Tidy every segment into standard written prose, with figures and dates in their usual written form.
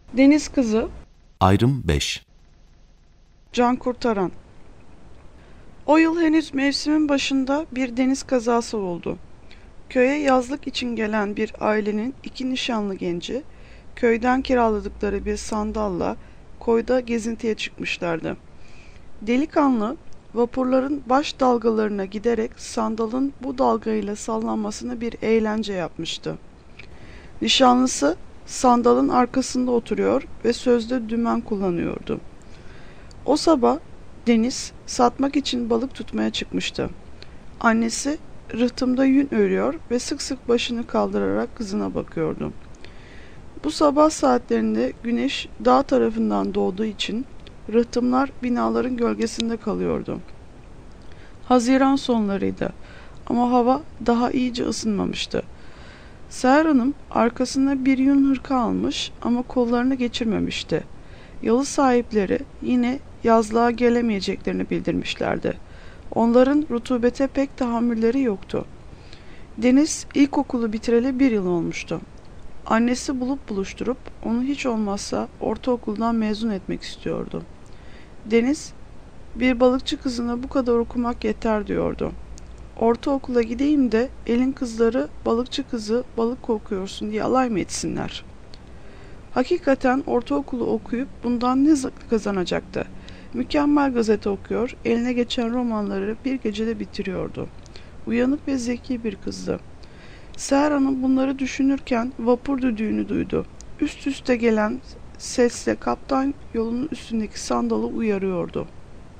Deniz Kızı, Ayrım 5. Can Kurtaran. O yıl henüz mevsimin başında bir deniz kazası oldu. Köye yazlık için gelen bir ailenin iki nişanlı genci, köyden kiraladıkları bir sandalla koyda gezintiye çıkmışlardı. Delikanlı, vapurların baş dalgalarına giderek sandalın bu dalgayla sallanmasını bir eğlence yapmıştı. Nişanlısı, sandalın arkasında oturuyor ve sözde dümen kullanıyordu. O sabah Deniz satmak için balık tutmaya çıkmıştı. Annesi rıhtımda yün örüyor ve sık sık başını kaldırarak kızına bakıyordu. Bu sabah saatlerinde güneş dağ tarafından doğduğu için rıhtımlar binaların gölgesinde kalıyordu. Haziran sonlarıydı ama hava daha iyice ısınmamıştı. Seher Hanım arkasına bir yün hırka almış ama kollarını geçirmemişti. Yalı sahipleri yine yazlığa gelemeyeceklerini bildirmişlerdi. Onların rutubete pek tahammülleri yoktu. Deniz ilkokulu bitireli 1 yıl olmuştu. Annesi bulup buluşturup onu hiç olmazsa ortaokuldan mezun etmek istiyordu. Deniz, bir balıkçı kızına bu kadar okumak yeter diyordu. Ortaokula gideyim de elin kızları balıkçı kızı balık kokuyorsun diye alay mı etsinler? Hakikaten ortaokulu okuyup bundan ne kazanacaktı? Mükemmel gazete okuyor, eline geçen romanları bir gecede bitiriyordu. Uyanık ve zeki bir kızdı. Seher Hanım bunları düşünürken vapur düdüğünü duydu. Üst üste gelen sesle kaptan yolunun üstündeki sandalı uyarıyordu.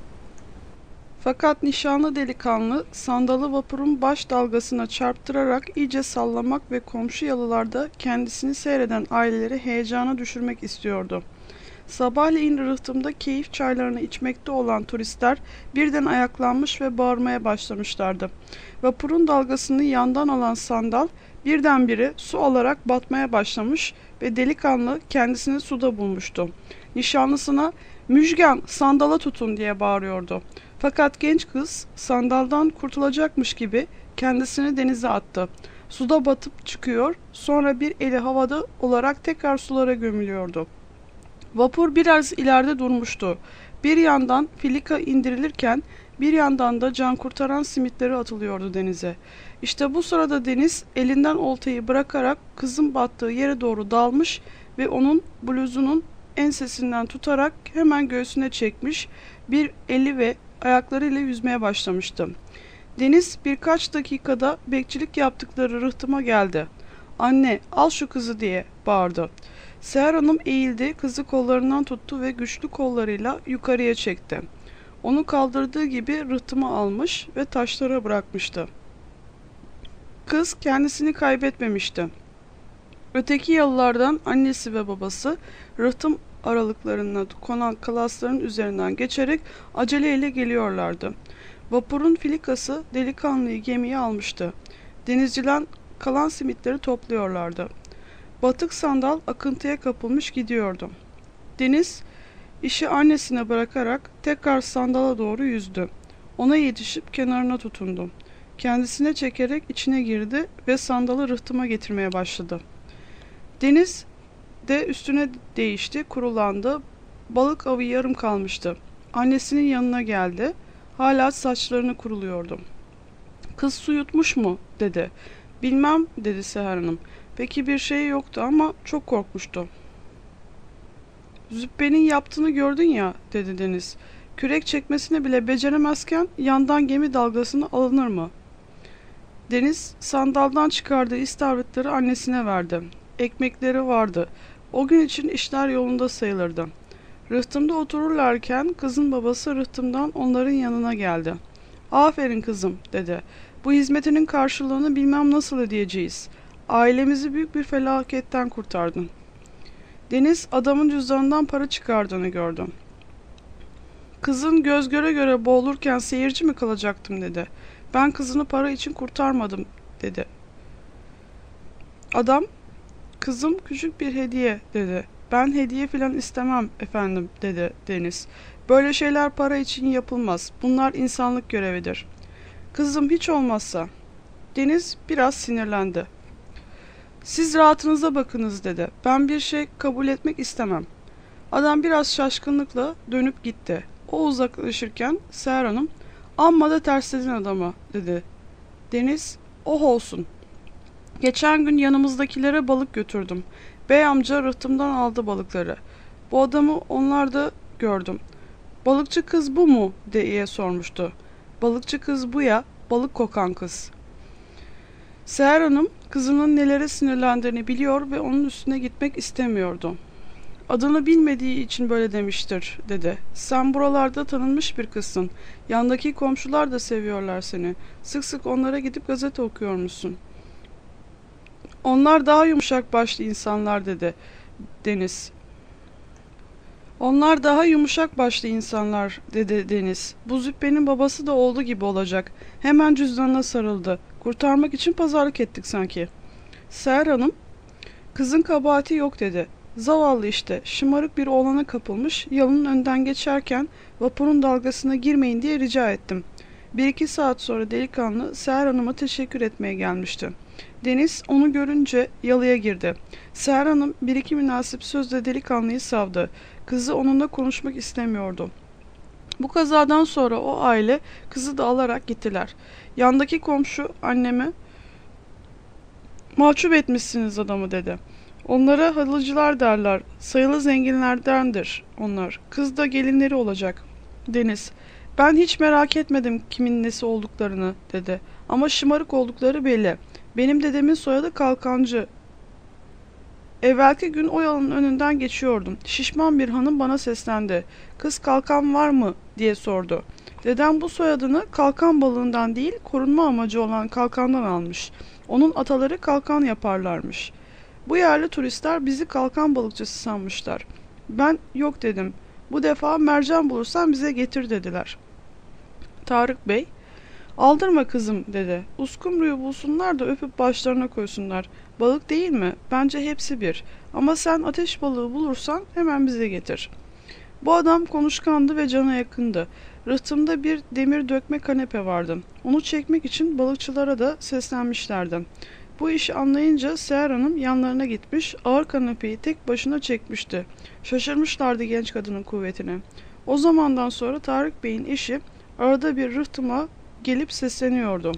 Fakat nişanlı delikanlı sandalı vapurun baş dalgasına çarptırarak iyice sallamak ve komşu yalılarda kendisini seyreden aileleri heyecana düşürmek istiyordu. Sabahleyin rıhtımda keyif çaylarını içmekte olan turistler birden ayaklanmış ve bağırmaya başlamışlardı. Vapurun dalgasını yandan alan sandal birdenbire su alarak batmaya başlamış ve delikanlı kendisini suda bulmuştu. Nişanlısına "Müjgan, sandala tutun!" diye bağırıyordu. Fakat genç kız sandaldan kurtulacakmış gibi kendisini denize attı. Suda batıp çıkıyor, sonra bir eli havada olarak tekrar sulara gömülüyordu. Vapur biraz ileride durmuştu. Bir yandan filika indirilirken bir yandan da can kurtaran simitleri atılıyordu denize. İşte bu sırada Deniz elinden oltayı bırakarak kızın battığı yere doğru dalmış ve onun bluzunun ensesinden tutarak hemen göğsüne çekmiş, bir eli ve ayaklarıyla yüzmeye başlamıştı. Deniz birkaç dakikada bekçilik yaptıkları rıhtıma geldi. "Anne, al şu kızı!" diye bağırdı. Seher Hanım eğildi, kızı kollarından tuttu ve güçlü kollarıyla yukarıya çekti. Onu kaldırdığı gibi rıhtıma almış ve taşlara bırakmıştı. Kız kendisini kaybetmemişti. Öteki yalılardan annesi ve babası rıhtım aralıklarına konan kalasların üzerinden geçerek aceleyle geliyorlardı. Vapurun filikası delikanlıyı gemiye almıştı. Denizciler kalan simitleri topluyorlardı. Batık sandal akıntıya kapılmış gidiyordu. Deniz işi annesine bırakarak tekrar sandala doğru yüzdü. Ona yetişip kenarına tutundu. Kendisine çekerek içine girdi ve sandalı rıhtıma getirmeye başladı. Deniz de üstüne değişti, kurulandı. Balık avı yarım kalmıştı. Annesinin yanına geldi. Hala saçlarını kuruluyordu. "Kız su yutmuş mu?" dedi. "Bilmem," dedi Seher Hanım. "Peki bir şey yoktu ama çok korkmuştu." "Zübbenin yaptığını gördün ya," dedi Deniz. "Kürek çekmesini bile beceremezken yandan gemi dalgasını alınır mı?" Deniz sandaldan çıkardığı istavritleri annesine verdi. Ekmekleri vardı. O gün için işler yolunda sayılırdı. Rıhtımda otururlarken kızın babası rıhtımdan onların yanına geldi. "Aferin kızım," dedi. "Bu hizmetinin karşılığını bilmem nasıl ödeyeceğiz. Ailemizi büyük bir felaketten kurtardın." Deniz adamın cüzdanından para çıkardığını gördü. "Kızın göz göre göre boğulurken seyirci mi kalacaktım?" dedi. "Ben kızını para için kurtarmadım," dedi. Adam, "Kızım küçük bir hediye," dedi. "Ben hediye filan istemem efendim," dedi Deniz. "Böyle şeyler para için yapılmaz. Bunlar insanlık görevidir." "Kızım hiç olmazsa." Deniz biraz sinirlendi. Siz rahatınıza bakınız dedi. Ben bir şey kabul etmek istemem. Adam biraz şaşkınlıkla dönüp gitti. O uzaklaşırken Seher Hanım, amma da tersledin adamı dedi. Deniz, oh olsun. Geçen gün yanımızdakilere balık götürdüm. Bey amca rıhtımdan aldı balıkları. Bu adamı onlarda gördüm. Balıkçı kız bu mu diye sormuştu. Balıkçı kız bu ya, balık kokan kız. Seher Hanım kızının nelere sinirlendiğini biliyor ve onun üstüne gitmek istemiyordu. Adını bilmediği için böyle demiştir, dedi. Sen buralarda tanınmış bir kızsın. Yandaki komşular da seviyorlar seni. Sık sık onlara gidip gazete okuyormuşsun. Onlar daha yumuşak başlı insanlar, dedi Deniz. Onlar daha yumuşak başlı insanlar, dedi Deniz. Bu züppenin babası da oldu gibi olacak. Hemen cüzdanına sarıldı. Kurtarmak için pazarlık ettik sanki. Seher Hanım, kızın kabahati yok, dedi. Zavallı işte, şımarık bir oğlana kapılmış, yalının önden geçerken vapurun dalgasına girmeyin diye rica ettim. 1-2 saat sonra delikanlı Seher Hanım'a teşekkür etmeye gelmişti. Deniz onu görünce yalıya girdi. Seher Hanım 1-2 münasip sözle delikanlıyı savdı. Kızı onunla konuşmak istemiyordu. Bu kazadan sonra o aile kızı da alarak gittiler. Yandaki komşu anneme, mahcup etmişsiniz adamı, dedi. Onlara halıcılar derler. Sayılı zenginlerdendir onlar. Kız da gelinleri olacak. Deniz, ben hiç merak etmedim kimin nesi olduklarını, dedi. Ama şımarık oldukları belli. Benim dedemin soyadı Kalkancı. Evvelki gün o yolun önünden geçiyordum. Şişman bir hanım bana seslendi. Kız kalkan var mı diye sordu. Dedem bu soyadını kalkan balığından değil, korunma amacı olan kalkandan almış. Onun ataları kalkan yaparlarmış. Bu yerli turistler bizi kalkan balıkçısı sanmışlar. Ben yok dedim. Bu defa mercan bulursan bize getir, dediler. Tarık Bey, aldırma kızım, dedi. Uskumruyu bulsunlar da öpüp başlarına koysunlar. Balık değil mi? Bence hepsi bir. Ama sen ateş balığı bulursan hemen bize getir. Bu adam konuşkandı ve cana yakındı. Rıhtımda bir demir dökme kanepe vardı. Onu çekmek için balıkçılara da seslenmişlerdi. Bu işi anlayınca Seher Hanım yanlarına gitmiş, ağır kanepeyi tek başına çekmişti. Şaşırmışlardı genç kadının kuvvetine. O zamandan sonra Tarık Bey'in eşi arada bir rıhtıma gelip sesleniyordu.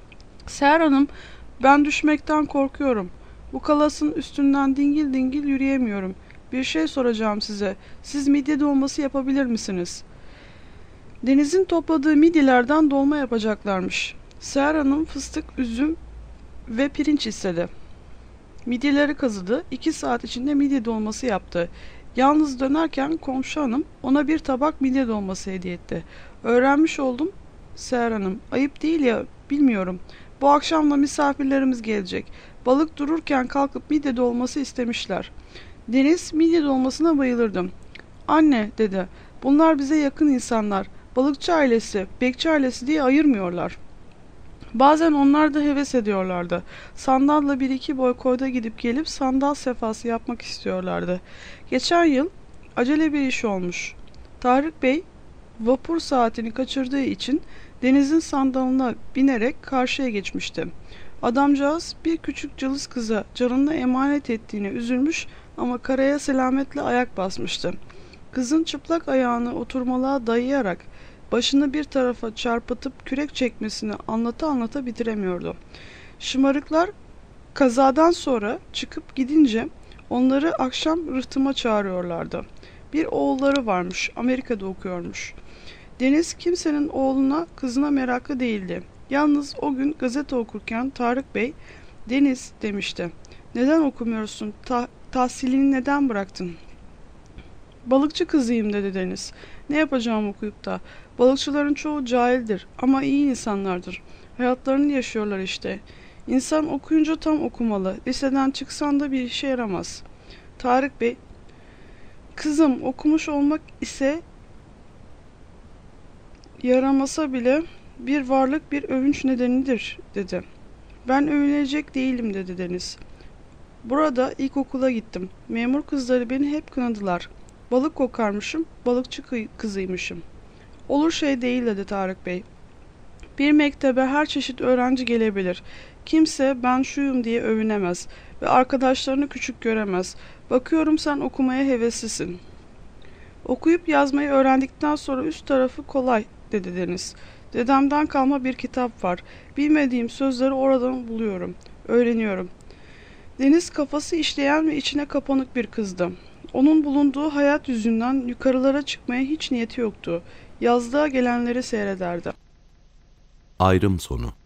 Seher Hanım, ben düşmekten korkuyorum. Bu kalasın üstünden dingil dingil yürüyemiyorum. Bir şey soracağım size. Siz midye dolması yapabilir misiniz? Deniz'in topladığı midyelerden dolma yapacaklarmış. Seher Hanım fıstık, üzüm ve pirinç istedi. Midyeleri kazıdı. 2 saat içinde midye dolması yaptı. Yalnız dönerken komşu hanım ona bir tabak midye dolması hediye etti. Öğrenmiş oldum Seher Hanım. Ayıp değil ya, bilmiyorum. Bu akşam da misafirlerimiz gelecek. Balık dururken kalkıp midye dolması istemişler. Deniz, midye dolmasına bayılırdım. Anne, dedi. Bunlar bize yakın insanlar. Balıkçı ailesi, bekçi ailesi diye ayırmıyorlar. Bazen onlar da heves ediyorlardı. Sandalla 1-2 boy koyda gidip gelip sandal sefası yapmak istiyorlardı. Geçen yıl acele bir iş olmuş. Tarık Bey vapur saatini kaçırdığı için Deniz'in sandalına binerek karşıya geçmişti. Adamcağız bir küçük cılız kıza canını emanet ettiğine üzülmüş ama karaya selametle ayak basmıştı. Kızın çıplak ayağını oturmalığa dayayarak başını bir tarafa çarpıtıp kürek çekmesini anlata anlata bitiremiyordu. Şımarıklar kazadan sonra çıkıp gidince onları akşam rıhtıma çağırıyorlardı. Bir oğulları varmış, Amerika'da okuyormuş. Deniz kimsenin oğluna, kızına meraklı değildi. Yalnız o gün gazete okurken Tarık Bey, Deniz, demişti. Neden okumuyorsun? Tahsilini neden bıraktın? Balıkçı kızıyım, dedi Deniz. Ne yapacağım okuyup da? Balıkçıların çoğu cahildir ama iyi insanlardır. Hayatlarını yaşıyorlar işte. İnsan okuyunca tam okumalı. Liseden çıksan da bir işe yaramaz. Tarık Bey, kızım okumuş olmak ise yaramasa bile bir varlık bir övünç nedenidir, dedi. Ben övünecek değilim, dedi Deniz. Burada ilkokula gittim. Memur kızları beni hep kınadılar. Balık kokarmışım, balıkçı kızıymışım. Olur şey değil, dedi Tarık Bey. Bir mektebe her çeşit öğrenci gelebilir. Kimse ben şuyum diye övünemez. ve arkadaşlarını küçük göremez. Bakıyorum sen okumaya heveslisin. Okuyup yazmayı öğrendikten sonra üst tarafı kolay, dedi Deniz. Dedemden kalma bir kitap var. Bilmediğim sözleri oradan buluyorum. Öğreniyorum. Deniz kafası işleyen ve içine kapanık bir kızdı. Onun bulunduğu hayat yüzünden yukarılara çıkmaya hiç niyeti yoktu. Yazlığa gelenleri seyrederdi. Ayrım sonu.